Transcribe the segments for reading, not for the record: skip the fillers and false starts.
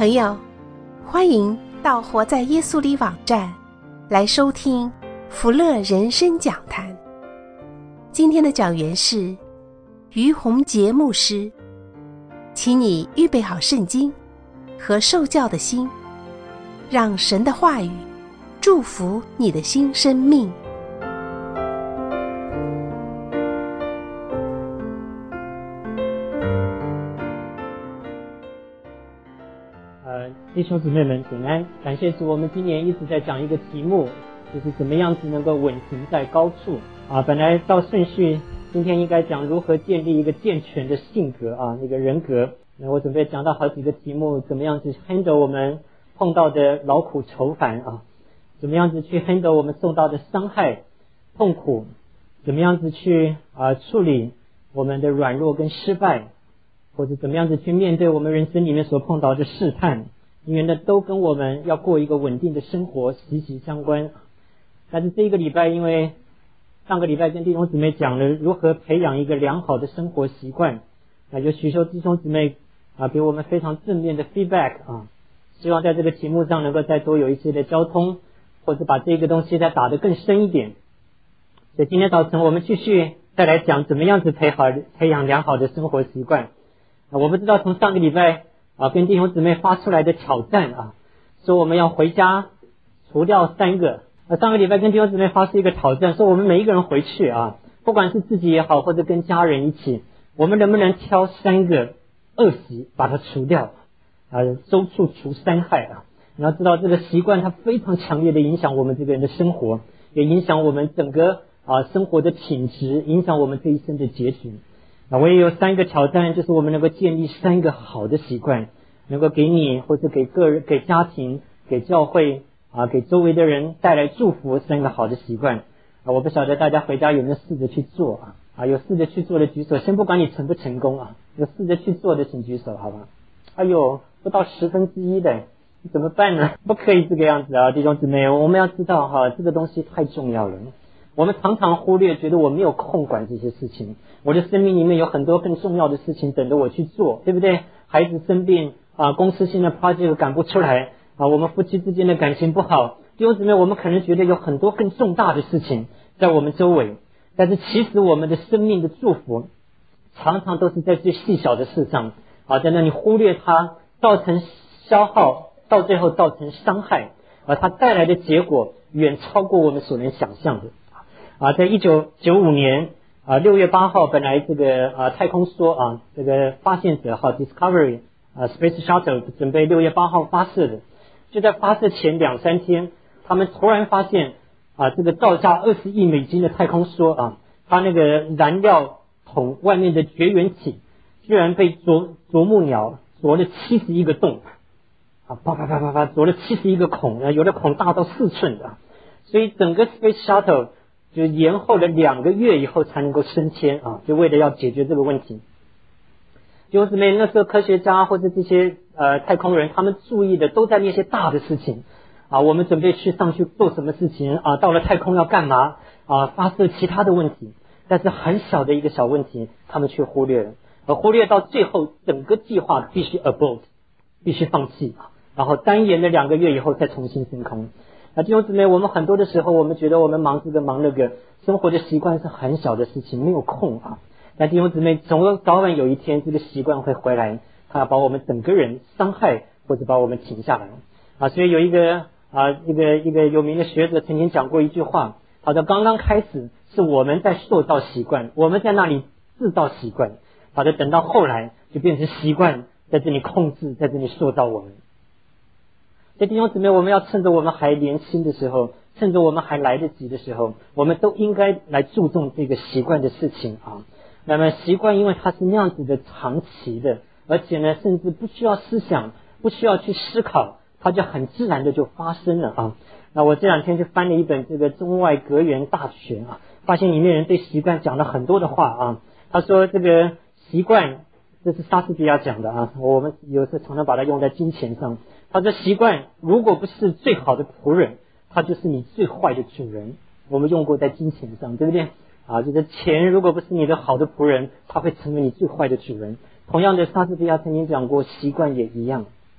朋友，欢迎到活在耶稣里网站来收听福乐人生讲坛。今天的讲员是于洪杰牧师，请你预备好圣经和受教的心，让神的话语祝福你的新生命。 弟兄姊妹们平安，感谢主，我们今年一直在讲一个题目，就是怎么样子能够稳行在高处本来照顺序今天应该讲如何建立一个健全的性格那个人格。我准备讲到好几个题目，怎么样子 handle 我们碰到的劳苦愁烦怎么样子去 handle 我们受到的伤害痛苦，怎么样子去处理我们的软弱跟失败，或者怎么样子去面对我们人生里面所碰到的试探，因为呢都跟我们要过一个稳定的生活息息相关。但是这一个礼拜，因为上个礼拜跟弟兄姊妹讲了如何培养一个良好的生活习惯，有许多弟兄姊妹给我们非常正面的 feedback 希望在这个题目上能够再多有一些的交通，或者把这个东西再打得更深一点。所以今天早晨我们继续再来讲怎么样子培养良好的生活习惯。我不知道从上个礼拜跟弟兄姊妹发出来的挑战说我们要回家除掉3个。上个礼拜跟弟兄姊妹发出一个挑战，说我们每一个人回去不管是自己也好，或者跟家人一起，我们能不能挑3个恶习把它除掉周处除3害你要知道这个习惯它非常强烈的影响我们这个人的生活，也影响我们整个生活的品质，影响我们这一生的结局。我也有3个挑战，就是我们能够建立3个好的习惯，能够给你或者给个人、给家庭、给教会给周围的人带来祝福3个好的习惯我不晓得大家回家有没有试着去做有试着去做的举手，先不管你成不成功有试着去做的请举手，好吧？不到1/10的，怎么办呢？不可以这个样子弟兄姊妹，我们要知道这个东西太重要了。我们常常忽略，觉得我没有空管这些事情，我的生命里面有很多更重要的事情等着我去做，对不对？孩子生病公司新的 project 赶不出来我们夫妻之间的感情不好，弟兄姊妹，我们可能觉得有很多更重大的事情在我们周围，但是其实我们的生命的祝福常常都是在最细小的事上在那里忽略它，造成消耗，到最后造成伤害它带来的结果远超过我们所能想象的在1995年6月8号，本来这个太空梭这个发现者Discovery Space Shuttle 准备6月8号发射的，就在发射前2-3天，他们突然发现这个造价20亿美金的太空梭它那个燃料桶外面的绝缘体居然被啄木鸟啄了71个洞啪啪啪啪啪啄了71个孔有的孔大到4寸的所以整个 Space Shuttle 就延后了2个月以后才能够升天就为了要解决这个问题。弟兄姊妹，那时候科学家或者这些太空人，他们注意的都在那些大的事情我们准备上去做什么事情到了太空要干嘛发射其他的问题，但是很小的一个小问题他们却忽略了，忽略到最后整个计划必须 abort， 必须放弃然后单延了2个月以后再重新升空。弟兄姊妹，我们很多的时候我们觉得我们忙这个忙那个，生活的习惯是很小的事情，没有空但弟兄姊妹，总早晚有一天这个习惯会回来，他要把我们整个人伤害或者把我们停下来所以有一个一个有名的学者曾经讲过一句话，他说刚刚开始是我们在塑造习惯，我们在那里制造习惯等到后来就变成习惯在这里控制，在这里塑造我们。所以弟兄姊妹，我们要趁着我们还年轻的时候，趁着我们还来得及的时候，我们都应该来注重这个习惯的事情那么习惯因为它是那样子的长期的，而且呢甚至不需要思想，不需要去思考，它就很自然的就发生了那我这2天就翻了一本这个中外格言大全发现里面人对习惯讲了很多的话他说这个习惯，这是莎士比亚讲的我们有时候常常把它用在金钱上。他说习惯如果不是最好的仆人，它就是你最坏的主人。我们用过在金钱上，对不对就是钱如果不是你的好的仆人，它会成为你最坏的主人。同样的，莎士比亚曾经讲过习惯也一样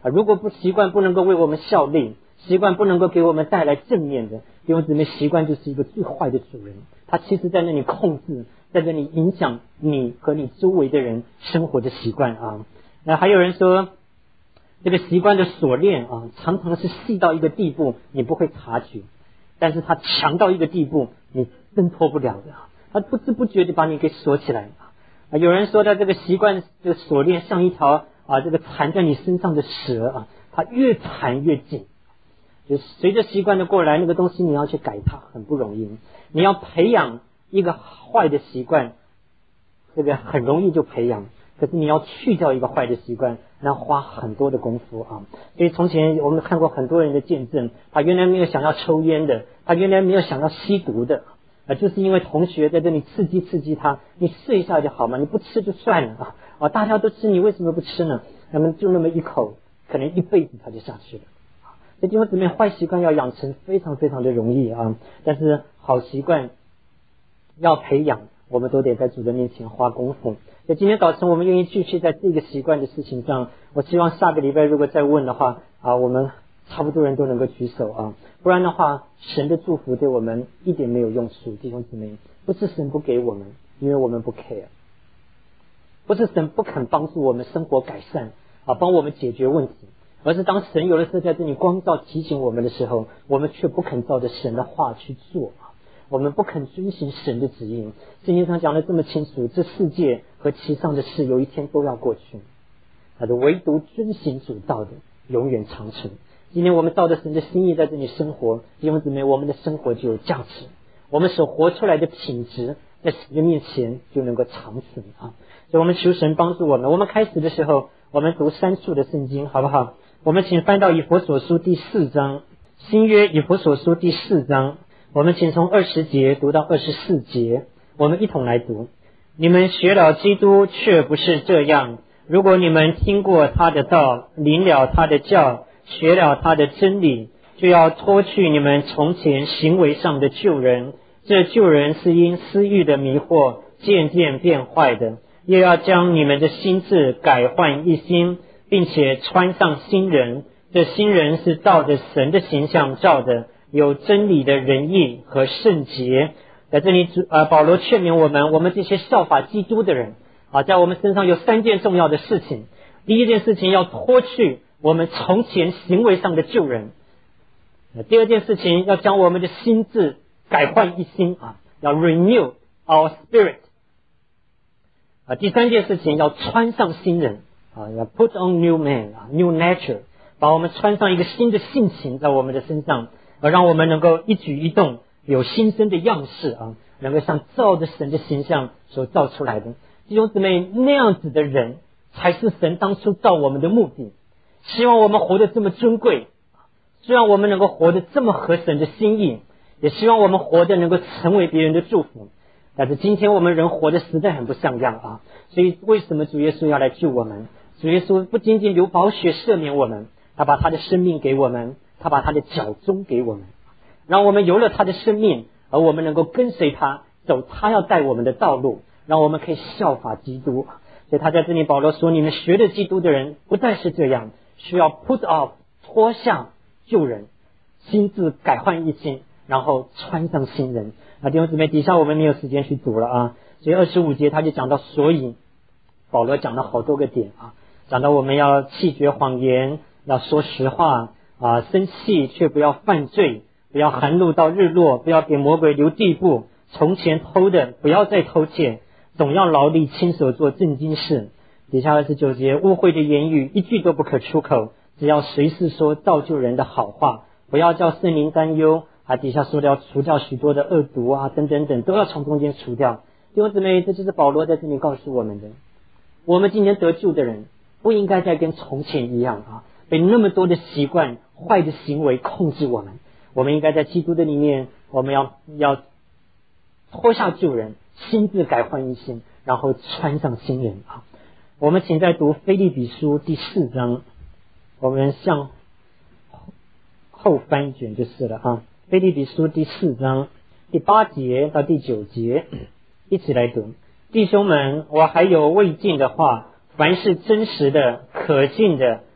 如果习惯不能够为我们效力，习惯不能够给我们带来正面的，弟兄姊妹，习惯就是一个最坏的主人，他其实在那里控制，在这里影响你和你周围的人生活的习惯啊。那还有人说，这个习惯的锁链啊，常常是细到一个地步你不会察觉，但是它强到一个地步你挣脱不了的，它不知不觉地把你给锁起来啊。有人说的这个习惯的锁链像一条这个缠在你身上的蛇啊，它越缠越紧。就随着习惯的过来，那个东西你要去改它很不容易，你要培养一个坏的习惯，这个很容易就培养，可是你要去掉一个坏的习惯，那花很多的功夫啊。所以从前我们看过很多人的见证，他原来没有想要抽烟的，他原来没有想要吸毒的就是因为同学在这里刺激他，你试一下就好嘛，你不吃就算了大家都吃，你为什么不吃呢？那么就那么一口，可能一辈子他就下去了。这地方里面坏习惯要养成非常非常的容易啊，但是好习惯要培养，我们都得在主的面前花功夫。所以今天早晨我们愿意继续在这个习惯的事情上，我希望下个礼拜如果再问的话我们差不多人都能够举手不然的话神的祝福对我们一点没有用处。弟兄姊妹，不是神不给我们，因为我们不 care， 不是神不肯帮助我们生活改善帮我们解决问题，而是当神有的时候在这里光照提醒我们的时候，我们却不肯照着神的话去做我们不肯遵行神的指引。圣经上讲得这么清楚，这世界和其上的事有一天都要过去，唯独遵行主道的永远长存。今天我们照着神的心意在这里生活，弟兄姊妹，我们的生活就有价值，我们所活出来的品质在神的面前就能够长存所以我们求神帮助我们。我们开始的时候我们读3处的圣经好不好？我们请翻到以弗所书第4章，新约以弗所书第4章，我们请从20节读到24节，我们一同来读。你们学了基督，却不是这样。如果你们听过他的道，领了他的教，学了他的真理，就要脱去你们从前行为上的旧人。这旧人是因私欲的迷惑渐渐变坏的，又要将你们的心志改换一新，并且穿上新人。这新人是照着神的形象造的，有真理的仁义和圣洁。在这里保罗劝勉我们这些效法基督的人在我们身上有3件重要的事情。第一件事情要脱去我们从前行为上的旧人，第二件事情要将我们的心智改换一新要 renew our spirit。第三件事情要穿上新人要 put on new man new nature， 把我们穿上一个新的性情在我们的身上，让我们能够一举一动有新生的样式能够像照着神的形象所造出来的。弟兄姊妹，那样子的人才是神当初造我们的目的。希望我们活得这么尊贵，希望我们能够活得这么合神的心意，也希望我们活得能够成为别人的祝福。但是今天我们人活得实在很不像样所以为什么主耶稣要来救我们？主耶稣不仅仅流宝血赦免我们，他把他的生命给我们，他把他的脚踪给我们，让我们有了他的生命，而我们能够跟随他走他要带我们的道路，让我们可以效法基督。所以他在这里保罗说，你们学了基督的人不再是这样，需要 put off 脱下旧人，心智改换一新，然后穿上新人弟兄姊妹，底下我们没有时间去读了所以25节他就讲到，所以保罗讲了好多个点讲到我们要弃绝谎言，要说实话生气却不要犯罪，不要含怒到日落，不要给魔鬼留地步，从前偷的不要再偷窃，总要劳力亲手做正经事。底下29节，污秽的言语一句都不可出口，只要随时说造就人的好话，不要叫圣灵担忧底下说的要除掉许多的恶毒等等等，都要从中间除掉。弟兄姊妹，这就是保罗在这里告诉我们的。我们今天得救的人不应该再跟从前一样被那么多的习惯坏的行为控制我们。我们应该在基督的里面，我们要脱下旧人，心智改换一新，然后穿上新人我们请再读腓立比书第4章，我们向后翻一卷就是了腓立比书第4章第8节到第9节，一起来读。弟兄们，我还有未尽的话，凡是真实的、可信的、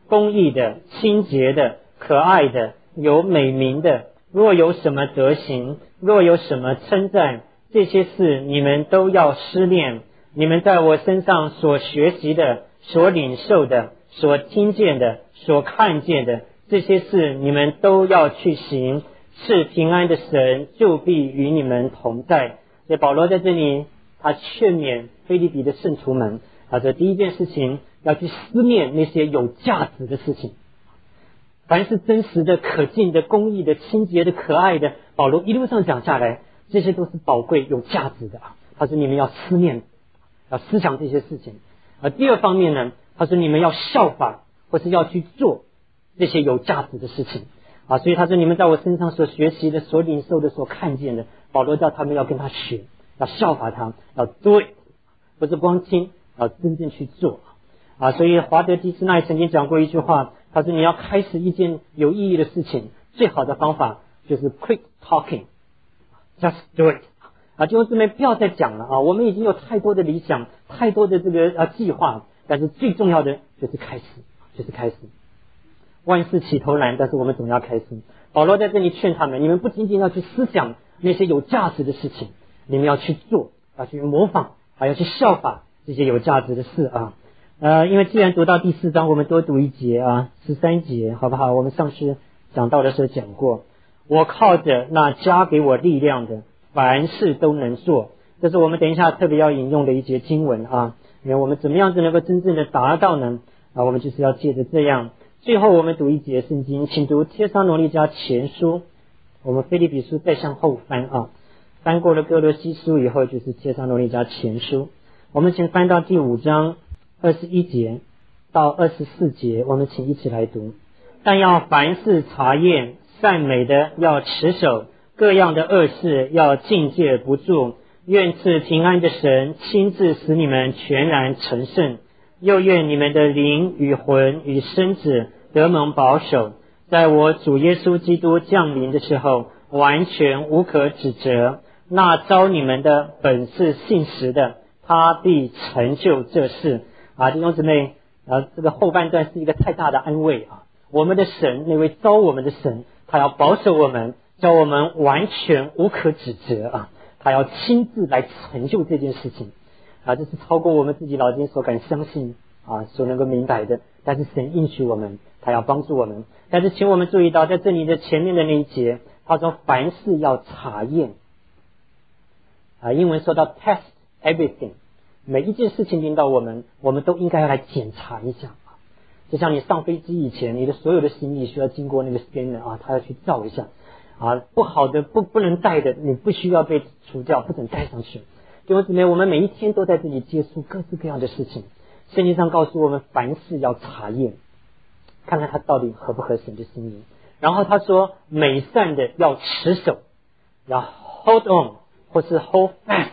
公义的、清洁的、可爱的、有美名的，若有什么德行，若有什么称赞，这些事你们都要思念。你们在我身上所学习的、所领受的、所听见的、所看见的，这些事你们都要去行，是平安的神就必与你们同在。所以保罗在这里他劝勉腓立比的圣徒们，他说第一件事情要去思念那些有价值的事情，凡是真实的、可敬的、公义的、清洁的、可爱的，保罗一路上讲下来，这些都是宝贵有价值的。他说你们要思念，要思想这些事情。第二方面呢，他说你们要效法或是要去做这些有价值的事情所以他说你们在我身上所学习的、所领受的、所看见的，保罗叫他们要跟他学，要效法他，要对，不是光听，要真正去做所以华德基斯奈曾经讲过一句话，他说你要开始一件有意义的事情，最好的方法就是 quick talking， just do it弟兄姊妹不要再讲了我们已经有太多的理想，太多的这个计划，但是最重要的就是开始。万事起头难，但是我们总要开始。保罗在这里劝他们，你们不仅仅要去思想那些有价值的事情，你们要去做，要去模仿，还要去效法这些有价值的事因为既然读到第4章，我们多读一节13节好不好？我们上次讲到的时候讲过，我靠着那加给我力量的，凡事都能做。这是我们等一下特别要引用的一节经文因为我们怎么样子能够真正的达到呢我们就是要借着这样。最后我们读一节圣经，请读帖撒罗尼迦前书，我们腓立比书再向后翻翻过了哥罗西书以后就是帖撒罗尼迦前书，我们请翻到第5章21节到24节，我们请一起来读。但要凡事查验，善美的要持守，各样的恶事要禁戒不住。愿赐平安的神亲自使你们全然成圣，又愿你们的灵与魂与身子得蒙保守，在我主耶稣基督降临的时候完全无可指责。那召你们的本是信实的，他必成就这事弟兄姊妹这个后半段是一个太大的安慰我们的神，那位召我们的神，他要保守我们，叫我们完全无可指责他要亲自来成就这件事情这是超过我们自己脑筋所敢相信所能够明白的。但是神应许我们，他要帮助我们。但是请我们注意到在这里的前面的那一节，他说凡事要查验英文说到 test everything， 每一件事情临到我们都应该要来检查一下就像你上飞机以前，你的所有的行李需要经过那个 scanner他要去照一下不好的不能带的，你不需要被除掉，不准带上去。弟兄姊妹，我们每一天都在这里接触各式各样的事情，圣经上告诉我们凡事要查验，看看它到底合不合神的心意。然后他说美善的要持守，要 hold on 或是 hold fast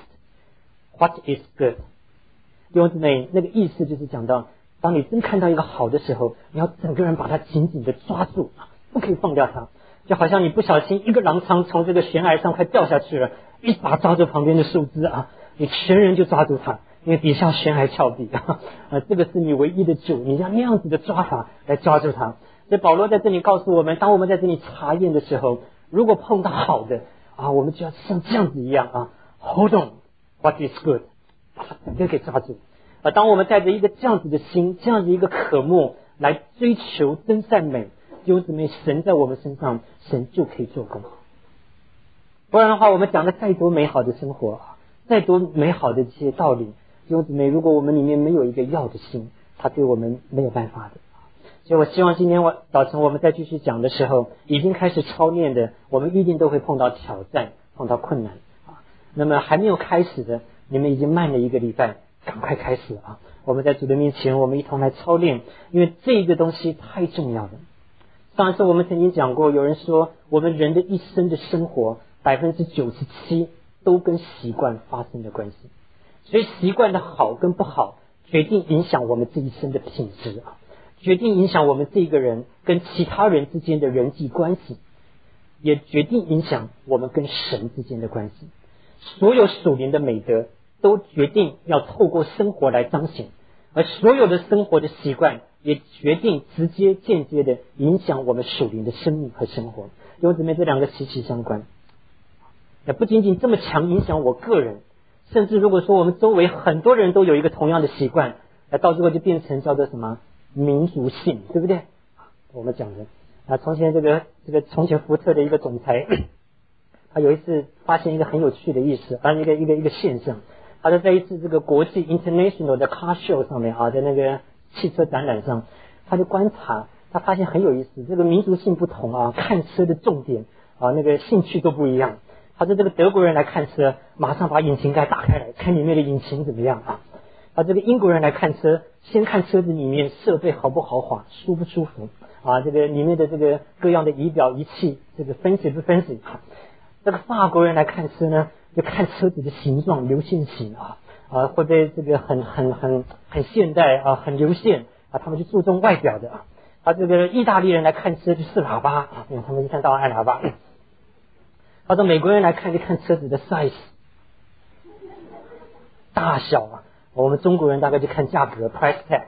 what is good。 弟兄姊妹，那个意思就是讲到当你真看到一个好的时候，你要整个人把它紧紧的抓住不可以放掉它。就好像你不小心一个踉跄从这个悬崖上快掉下去了，一把抓住旁边的树枝你全人就抓住它，因为底下悬崖峭壁这个是你唯一的救，你要那样子的抓法来抓住它。所以保罗在这里告诉我们，当我们在这里查验的时候，如果碰到好的我们就要像这样子一样hold on what is good， 把它整个给抓住当我们带着一个这样子的心，这样子一个渴慕来追求真善美，弟兄姊妹，神在我们身上，神就可以做工。不然的话，我们讲的再多美好的生活，再多美好的这些道理，弟兄姊妹，如果我们里面没有一个要的心，他对我们没有办法的。所以我希望今天早晨我们再继续讲的时候，已经开始操练的，我们一定都会碰到挑战，碰到困难那么还没有开始的，你们已经慢了1个礼拜，赶快开始我们在主的面前，我们一同来操练，因为这个东西太重要了。上一次我们曾经讲过，有人说我们人的一生的生活97%都跟习惯发生的关系，所以习惯的好跟不好决定影响我们这一生的品质决定影响我们这个人跟其他人之间的人际关系，也决定影响我们跟神之间的关系。所有属灵的美德都决定要透过生活来彰显，而所有的生活的习惯也决定直接间接的影响我们属灵的生命和生活。弟兄姊妹，这两个息息相关。也不仅仅这么强影响我个人，甚至如果说我们周围很多人都有一个同样的习惯，到最后就变成叫做什么民族性，对不对？我们讲的从前这个从前福特的一个总裁，他有一次发现一个很有趣的意思一个现象。他就在一次这个国际 international 的 car show 上面在那个汽车展览上，他就观察，他发现很有意思，这个民族性不同看车的重点那个兴趣都不一样。他说这个德国人来看车，马上把引擎盖打开来看里面的引擎怎么样这个英国人来看车，先看车子里面设备豪不豪华，舒不舒服这个里面的这个各样的仪表仪器，这个分析不分析这个法国人来看车呢，就看车子的形状，流线型会被这个很现代很流线他们就注重外表的这个意大利人来看车就试喇叭他们一看到按喇叭。他说美国人来看就看车子的 size 大小我们中国人大概就看价格 price tag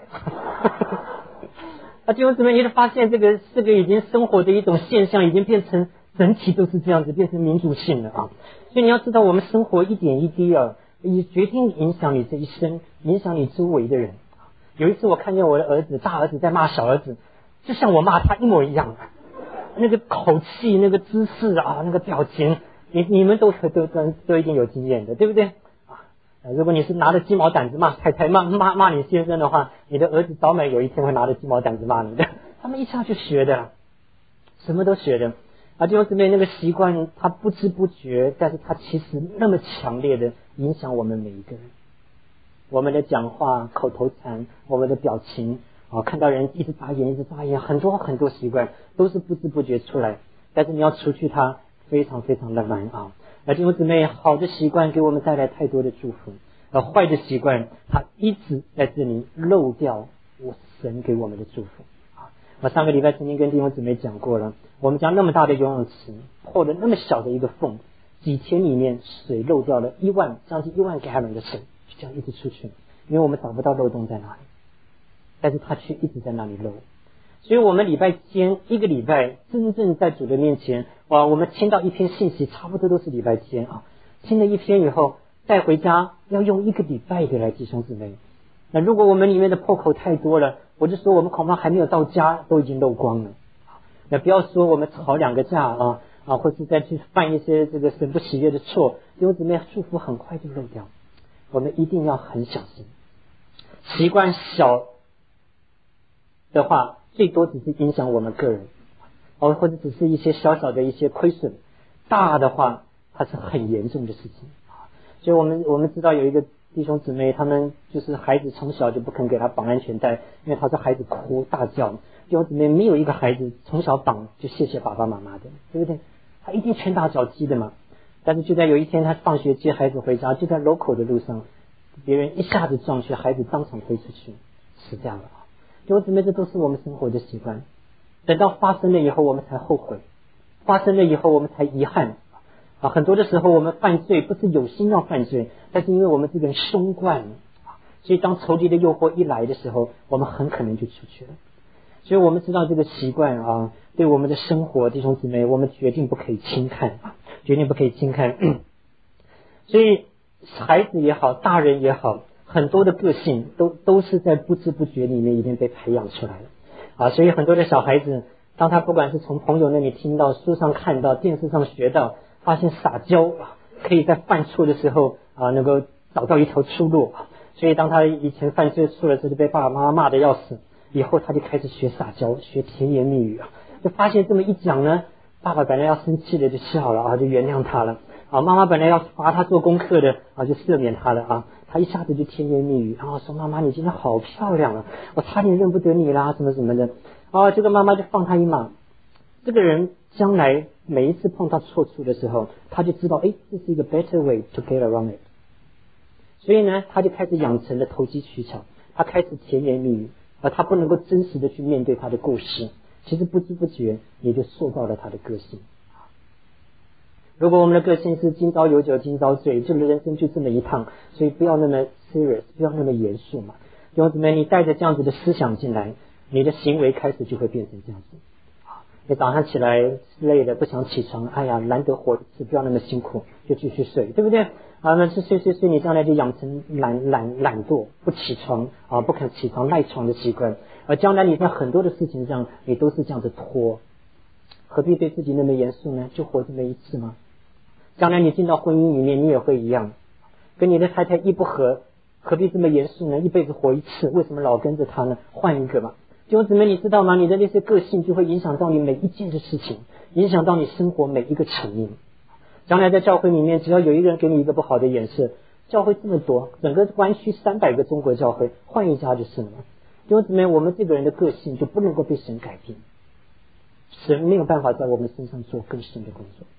弟兄姊妹，你就发现这个已经生活的一种现象，已经变成整体都是这样子，变成民族性了所以你要知道，我们生活一点一滴也决定影响你这一生，影响你周围的人。有一次我看见我的大儿子在骂小儿子，就像我骂他一模一样那个口气，那个姿势那个表情，你们都一定有经验的，对不对如果你是拿着鸡毛掸子骂太太骂你先生的话，你的儿子早晚有一天会拿着鸡毛掸子骂你的。他们一下就学的，什么都学的弟兄姊妹，那个习惯他不知不觉，但是他其实那么强烈的影响我们每一个人。我们的讲话、口头禅，我们的表情看到人一直眨眼，很多很多习惯都是不知不觉出来，但是你要除去它非常非常的难弟兄姊妹，好的习惯给我们带来太多的祝福，坏的习惯它一直在这里漏掉我神给我们的祝福我上个礼拜曾经跟弟兄姊妹讲过了，我们家那么大的游泳池破了那么小的一个缝，几天里面水漏掉了将近1万gallon的水，就这样一直出去，因为我们找不到漏洞在哪里，但是它却一直在那里漏。所以我们礼拜天一个礼拜真正在主的面前我们听到一篇信息，差不多都是礼拜天听了一篇以后带回家要用1个礼拜的来弟兄姊妹。那如果我们里面的破口太多了，我就说我们恐怕还没有到家都已经漏光了。那不要说我们吵2个架或是再去犯一些这个神不喜悦的错，弟兄姊妹，祝福很快就漏掉。我们一定要很小心。习惯小的话，最多只是影响我们个人或者只是一些小小的一些亏损，大的话它是很严重的事情所以我们知道有一个弟兄姊妹，他们就是孩子从小就不肯给他绑安全带，因为他说孩子哭大叫。弟兄姊妹，没有一个孩子从小绑就谢谢爸爸妈妈的，对不对？他一定拳打脚踢的嘛。但是就在有一天他放学接孩子回家，就在路口的路上，别人一下子撞去，孩子当场飞出去死掉了弟兄姊妹，这都是我们生活的习惯。等到发生了以后我们才后悔，发生了以后我们才遗憾很多的时候我们犯罪不是有心要犯罪，但是因为我们这个人松惯了所以当仇敌的诱惑一来的时候，我们很可能就出去了。所以我们知道这个习惯对我们的生活，弟兄姊妹，我们决定不可以轻看决定不可以轻看所以孩子也好，大人也好，很多的个性都是在不知不觉里面已经被培养出来了所以很多的小孩子，当他不管是从朋友那里听到、书上看到、电视上学到，发现撒娇可以在犯错的时候能够找到一条出路所以当他以前犯罪错了之后就被爸爸妈妈骂得要死，以后他就开始学撒娇，学甜言蜜语就发现这么一讲呢，爸爸本来要生气的就笑了就原谅他了妈妈本来要罚他做功课的就赦免他了他一下子就甜言蜜语说妈妈你今天好漂亮我差点认不得你啦什么什么的这个妈妈就放他一马。这个人将来每一次碰到错处的时候，他就知道这是一个 better way to get around it， 所以呢他就开始养成了投机取巧，他开始甜言蜜语他不能够真实的去面对他的过失，其实不知不觉也就塑造了他的个性。如果我们的个性是今朝有酒今朝醉，这个人生就这么一趟，所以不要那么 serious， 不要那么严肃嘛。弟兄姊妹，你带着这样子的思想进来， 你的行为开始就会变成这样子。你早上起来累了不想起床，哎呀，难得活一次，不要那么辛苦，就继续睡，对不对？那是睡，你将来就养成懒惰，不起床不肯起床赖床的习惯，而将来你在很多的事情上你都是这样子拖，何必对自己那么严肃呢？就活这么一次吗？将来你进到婚姻里面，你也会一样，跟你的太太一不合，何必这么严肃呢？一辈子活一次，为什么老跟着他呢？换一个嘛。弟兄姊妹，你知道吗？你的那些个性就会影响到你每一件的事情，影响到你生活每一个层面。将来在教会里面，只要有一个人给你一个不好的眼色，教会这么多，整个湾区300个中国教会，换一家就是了嘛。弟兄姊妹，我们这个人的个性就不能够被神改变，神没有办法在我们身上做更深的工作，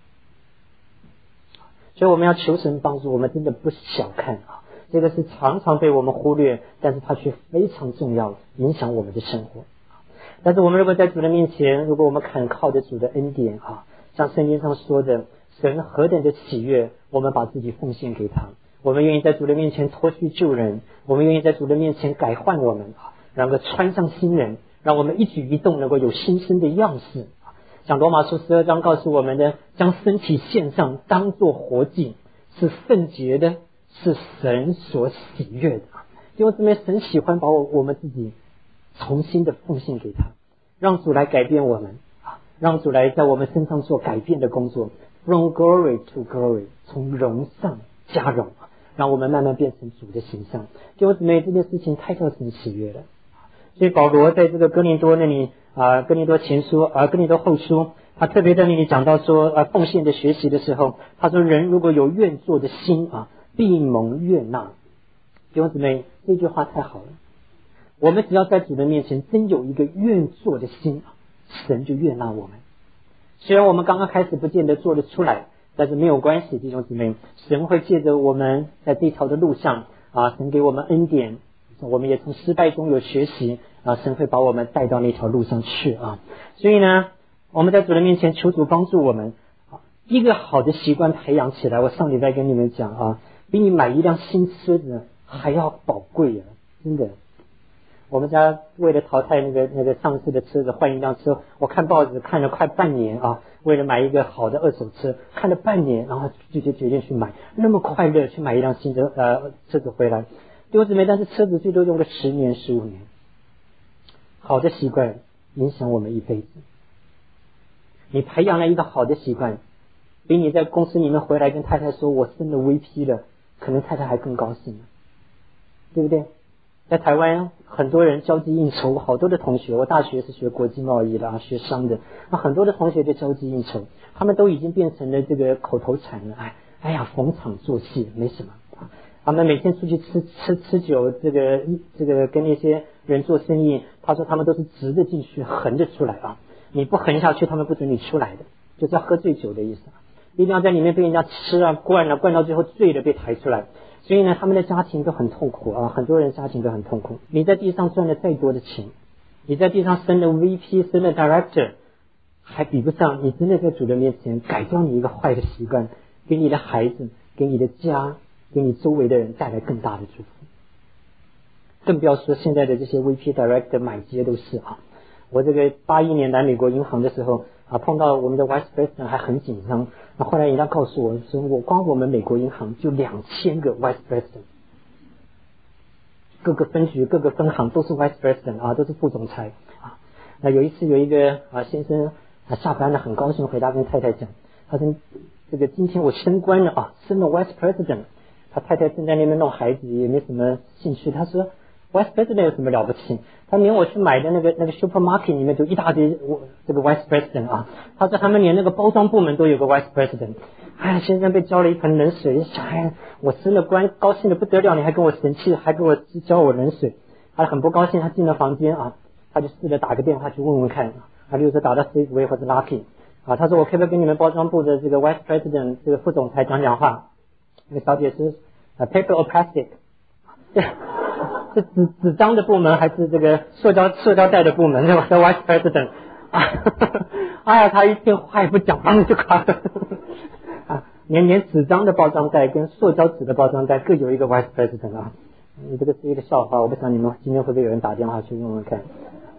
所以我们要求神帮助我们，真的不小看这个是常常被我们忽略，但是它却非常重要，影响我们的生活。但是我们如果在主的面前，如果我们肯靠着主的恩典像圣经上说的，神何等的喜悦，我们把自己奉献给他，我们愿意在主的面前脱去旧人，我们愿意在主的面前改换我们，能够穿上新人，让我们一举一动能够有新生的样式。像罗马书12章告诉我们的，将身体献上当作活祭，是圣洁的，是神所喜悦的。因为这边神喜欢把我们自己重新的奉献给他，让主来改变我们，让主来在我们身上做改变的工作， from glory to glory， 从荣上加荣，让我们慢慢变成主的形象。因为姊妹，这件事情太叫神喜悦了。所以保罗在这个哥林多那里哥林多前书哥林多后书，他特别在那里讲到说奉献的学习的时候，他说人如果有愿做的心必蒙悦纳。弟兄姊妹，这句话太好了，我们只要在主的面前真有一个愿做的心，神就悦纳我们。虽然我们刚刚开始不见得做得出来，但是没有关系，弟兄姊妹，神会借着我们在这条的路上神给我们恩典，我们也从失败中有学习神会把我们带到那条路上去所以呢，我们在主的面前求主帮助我们一个好的习惯培养起来。我上礼拜跟你们讲比你买一辆新车子还要宝贵真的。我们家为了淘汰那个上市的车子换一辆车，我看报纸看了快半年为了买一个好的二手车，看了半年，然后就决定去买，那么快乐去买一辆新的车子回来。弟兄姊妹，但是车子最多用个10年15年。好的习惯影响我们一辈子。你培养了一个好的习惯，比你在公司里面回来跟太太说我升了 VP 了，可能太太还更高兴，对不对？在台湾很多人交际应酬，好多的同学，我大学是学国际贸易的学商的，很多的同学就交际应酬，他们都已经变成了这个口头禅了。哎呀，逢场作戏没什么。他们每天出去吃酒，这个跟那些人做生意，他说他们都是直着进去，横着出来你不横下去，他们不准你出来的，就是要喝醉酒的意思一定要在里面被人家吃灌到最后醉了被抬出来。所以呢，他们的家庭都很痛苦很多人家庭都很痛苦。你在地上赚了再多的钱，你在地上升了 VP 升了 Director， 还比不上你真的在主的面前改掉你一个坏的习惯，给你的孩子，给你的家，给你周围的人带来更大的祝福。更不要说现在的这些 VP Director 满街都是我这个81年来美国银行的时候碰到我们的 Vice President 还很紧张，后来人家告诉我说，我们美国银行就2000个 Vice President， 各个分局各个分行都是 Vice President 都是副总裁那有一次有一个先生下班了，很高兴回家跟太太讲，他说这个今天我升官了升了 Vice President。他太太正在那边弄孩子，也没什么兴趣。他说 Vice President 有什么了不起？他连我去买的那个 supermarket 里面就一大堆这个 Vice President 他说他们连那个包装部门都有个 Vice President。先生被浇了一盆冷水，想我升了官，高兴的不得了，你还跟我生气，还给我浇我冷水。他很不高兴，他进了房间他就试着打个电话去问问看例如说打到 Safeway 或者 Lucky他说我可不可以跟你们包装部的这个 Vice President 这个副总裁讲话？那个小姐说paper or plastic 是纸张的部门还是这个塑胶袋的部门？是吧？ Vice President 他一听话也不讲，就垮了连纸张的包装袋跟塑胶纸的包装袋各有一个 Vice President 这个是一个笑话，我不知道你们今天会不会有人打电话去问问看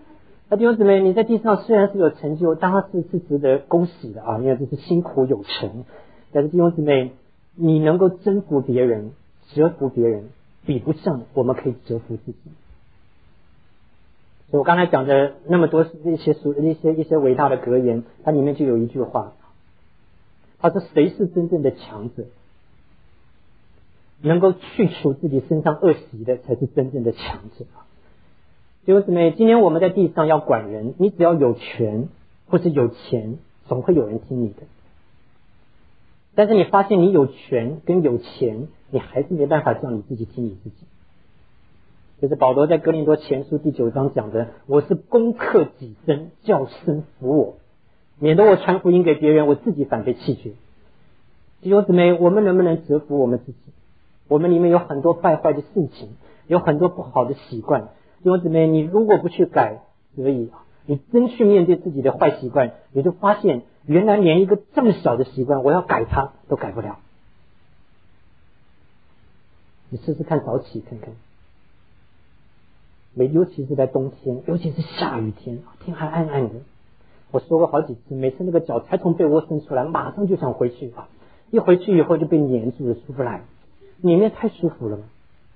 弟兄姊妹，你在地上虽然是有成就，当然是值得恭喜的啊，因为这是辛苦有成。但是弟兄姊妹，你能够征服别人、折服别人，比不上我们可以折服自己。所以我刚才讲的那么多一些伟大的格言，它里面就有一句话，他说：“谁是真正的强者？能够去除自己身上恶习的，才是真正的强者。”弟兄姊妹，今天我们在地上要管人，你只要有权或是有钱，总会有人听你的。但是你发现你有权跟有钱，你还是没办法叫你自己听你自己。就是保罗在哥林多前书第9章讲的，我是攻克己身，叫身服我，免得我传福音给别人，我自己反被弃绝。弟兄姊妹，我们能不能折服我们自己？我们里面有很多败坏的性情，有很多不好的习惯。弟兄姊妹，你如果不去改，所以你真去面对自己的坏习惯，你就发现原来连一个这么小的习惯，我要改它都改不了。你试试看早起看看，尤其是在冬天，尤其是下雨天，天还暗暗的。我说过好几次，每次那个脚才从被窝伸出来，马上就想回去啊！一回去以后就被黏住了，出不来。里面太舒服了吗？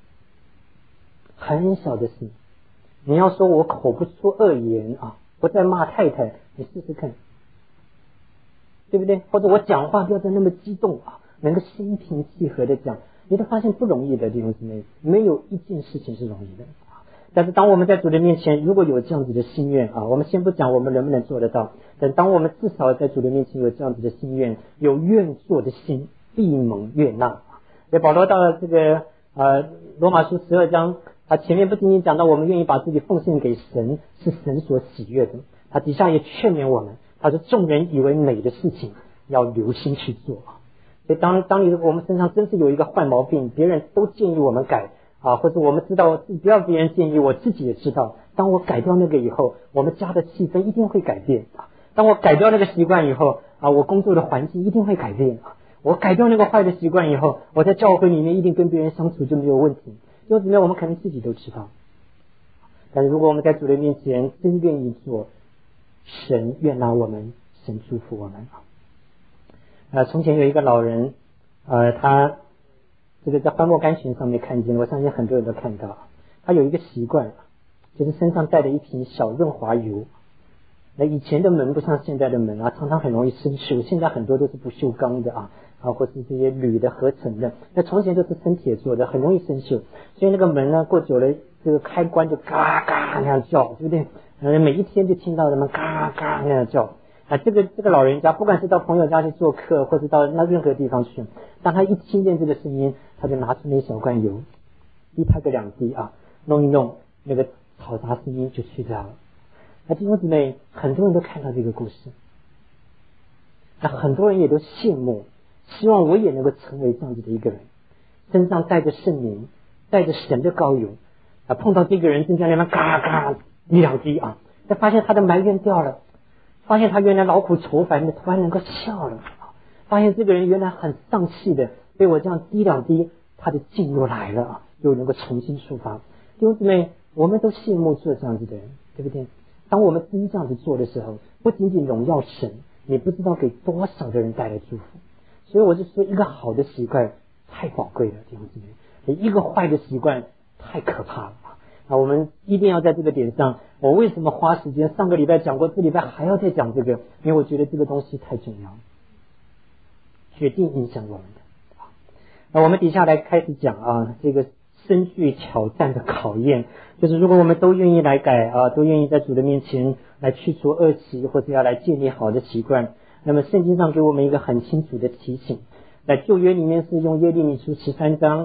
很小的事，你要说我口不出恶言啊，不再骂太太，你试试看，对不对？或者我讲话不要再那么激动啊，能够心平气和的讲，你都发现不容易的，弟兄姊妹，没有一件事情是容易的。但是当我们在主的面前如果有这样子的心愿啊，我们先不讲我们能不能做得到，但当我们至少在主的面前有这样子的心愿，有愿做的心，必蒙悦纳。所以保罗到了这个罗马书12章，他前面不仅仅讲到我们愿意把自己奉献给神，是神所喜悦的，他底下也劝勉我们，他说众人以为美的事情要留心去做。所以当我们身上真是有一个坏毛病，别人都建议我们改啊，或者我们知道不要别人建议，我自己也知道，当我改掉那个以后，我们家的气氛一定会改变啊。当我改掉那个习惯以后啊，我工作的环境一定会改变啊。我改掉那个坏的习惯以后，我在教会里面一定跟别人相处就没有问题。因为怎么样，我们可能自己都知道。但是如果我们在主的面前真愿意做，神悦纳我们，神祝福我们。从前有一个老人，他这个在欢乐甘泉上面看见，我相信很多人都看到，他有一个习惯，就是身上带着一瓶小润滑油。那以前的门不像现在的门啊，常常很容易生锈，现在很多都是不锈钢的啊，或是这些铝的合成的。那从前都是生铁做的，很容易生锈，所以那个门呢，过久了这个开关就嘎嘎那样叫，对不对？每一天就听到他们嘎嘎那样叫。这个老人家不管是到朋友家去做客，或者到那任何地方去，当他一听见这个声音，他就拿出那一小罐油，一拍个2滴啊，弄一弄，那个嘈杂声音就去掉了。弟兄姊妹，很多人都看到这个故事，那很多人也都羡慕，希望我也能够成为这样子的一个人，身上带着圣灵，带着神的膏油碰到这个人正在那边嘎嘎1、2滴啊，但发现他的埋怨掉了，发现他原来劳苦愁烦的突然能够笑了，发现这个人原来很丧气的，被我这样滴2滴，他的劲又来了啊，又能够重新出发。弟兄姊妹，我们都羡慕做这样子的人，对不对？当我们真这样子做的时候，不仅仅荣耀神，你不知道给多少的人带来祝福。所以我就说，一个好的习惯太宝贵了，弟兄姊妹，一个坏的习惯太可怕了。我们一定要在这个点上，我为什么花时间上个礼拜讲过，这礼拜还要再讲这个？因为我觉得这个东西太重要，决定影响我们的。那我们底下来开始讲啊，这个深具挑战的考验，就是如果我们都愿意来改啊，都愿意在主的面前来去除恶习，或者要来建立好的习惯，那么圣经上给我们一个很清楚的提醒，在旧约里面是用耶利米书13章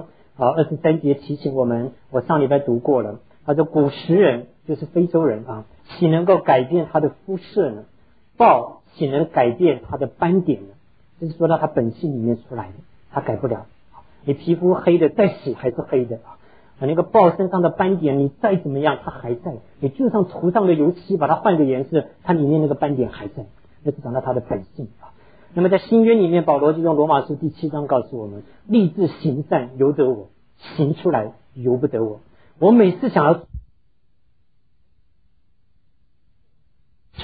23节提醒我们，我上礼拜读过了，他说古时人就是非洲人啊，岂能够改变他的肤色呢？豹岂能改变他的斑点呢？这是说到他本性里面出来的，他改不了。你皮肤黑的再洗还是黑的啊，那个豹身上的斑点你再怎么样它还在，你就算涂上了油漆把它换个颜色，它里面那个斑点还在，那是讲到它的本性啊。那么在新约里面，保罗就用罗马书第7章告诉我们，立志行善由得我，行出来由不得我。我每次想要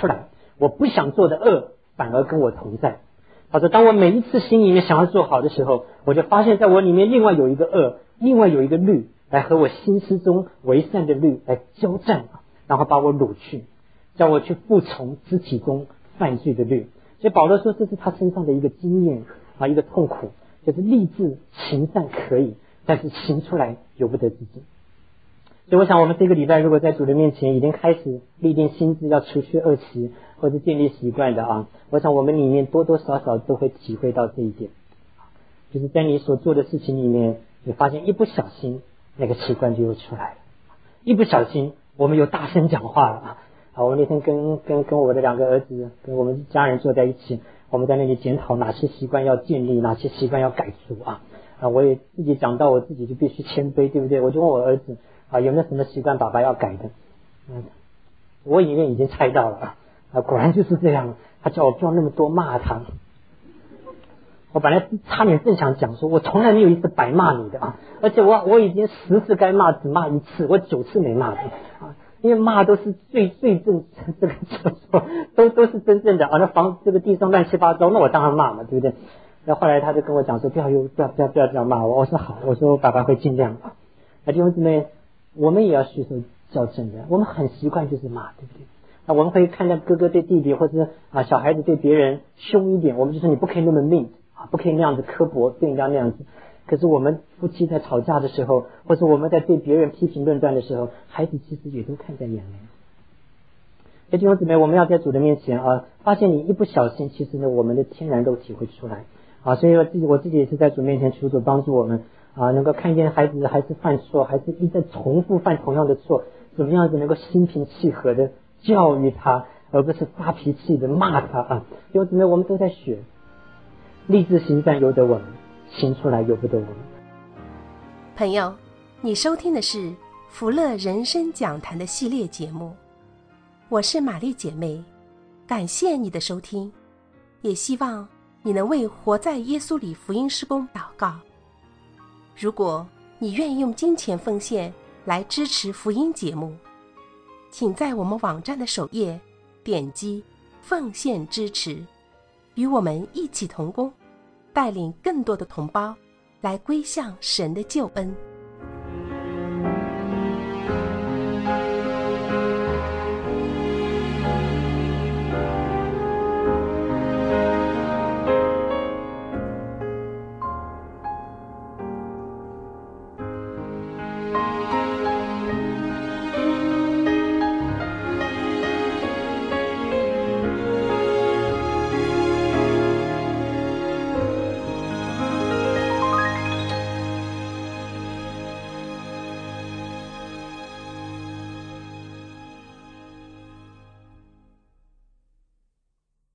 出来，我不想做的恶反而跟我同在。他说当我每一次心里面想要做好的时候，我就发现在我里面另外有一个恶，另外有一个律来和我心思中为善的律来交战，然后把我掳去，叫我去服从肢体中犯罪的律。所以保罗说这是他身上的一个经验一个痛苦，就是立志行善可以，但是行出来由不得自己。所以我想我们这个礼拜如果在主的面前已经开始立定心志要除去恶习或者建立习惯的我想我们里面多多少少都会体会到这一点，就是在你所做的事情里面，你发现一不小心那个习惯就又出来了，一不小心我们又大声讲话了我那天跟我的2个儿子跟我们家人坐在一起，我们在那里检讨哪些习惯要建立，哪些习惯要改除我也自己讲到我自己就必须谦卑，对不对？我就问我儿子有没有什么习惯爸爸要改的？我里面已经猜到了果然就是这样。他叫我不要那么多骂他。我本来差点正想讲说我从来没有一次白骂你的而且我已经10次该骂只骂1次，我9次没骂你因为骂都是最正这个都是真正的那房这个地上乱七八糟，那我当然骂嘛，对不对？那后来他就跟我讲说不要这样骂我。我说好，我说爸爸会尽量弟兄姊妹，我们也要学受校正的，我们很习惯就是骂，对不对？我们会看到哥哥对弟弟或者小孩子对别人凶一点，我们就说你不可以那么命不可以那样子刻薄对人家那样子。可是我们夫妻在吵架的时候，或者我们在对别人批评论断的时候，孩子其实也都看在眼里。弟兄姊妹，我们要在主的面前发现你一不小心，其实呢我们的天然肉体会出来所以我自己也是在主面前求主帮助我们能够看见孩子还是犯错，还是一再重复犯同样的错，怎么样子能够心平气和的教育他，而不是发脾气的骂他弟兄姊妹，我们都在学，立志行善由得我们，行出来由不得我们。 朋友，你收听的是福乐人生讲坛的系列节目，我是玛丽姐妹，感谢你的收听，也希望你能为活在耶稣里福音事工祷告。如果你愿意用金钱奉献来支持福音节目，请在我们网站的首页点击奉献支持，与我们一起同工，带领更多的同胞来归向神的救恩。